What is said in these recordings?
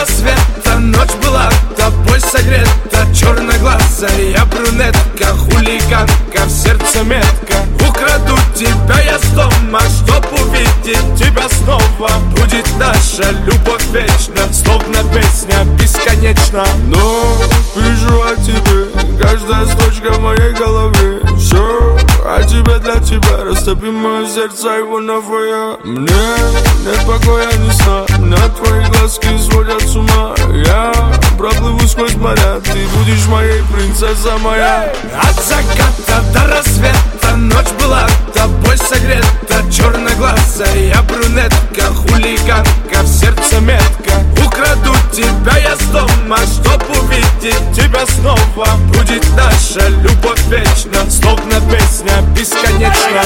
рассвета. Ночь была тобой согрета, черноглазая брюнетка, хулиганка, в сердце метка. Украду тебя я с дома, чтоб увидеть тебя снова. Будет наша любовь вечна, словно песня бесконечна. Но пишу о тебе, каждая строчка в моей голове. Все о тебе для тебя, растопи мое сердце, его новое. Мне нет покоя ни сна, на твои глазки сводят с ума. Я проплыву сквозь моря, ты будешь моей, принцесса моя. От заката до рассвета ночь была тобой согрета, черноглазая брюнетка, хулиганка, в сердце метка. Украду тебя я с дома, чтоб увидеть тебя снова. Будет наша любовь вечна, словно песня бесконечна.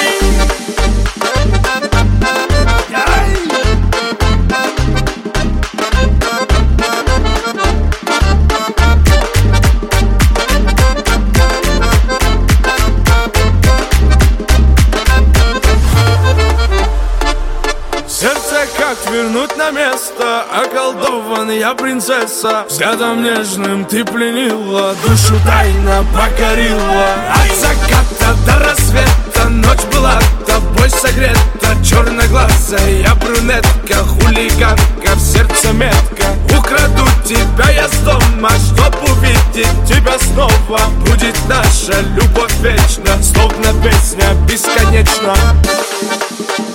Сердце как вернуть на место, околдованная принцесса. Взглядом нежным ты пленила, душу тайно покорила. От заката до рассвета ночь была тобой согрета, черноглазая брюнетка, хулиганка, в сердце метка. Украду тебя я с дома, чтоб увидеть тебя снова. Будет наша любовь вечна, словно песня бесконечна.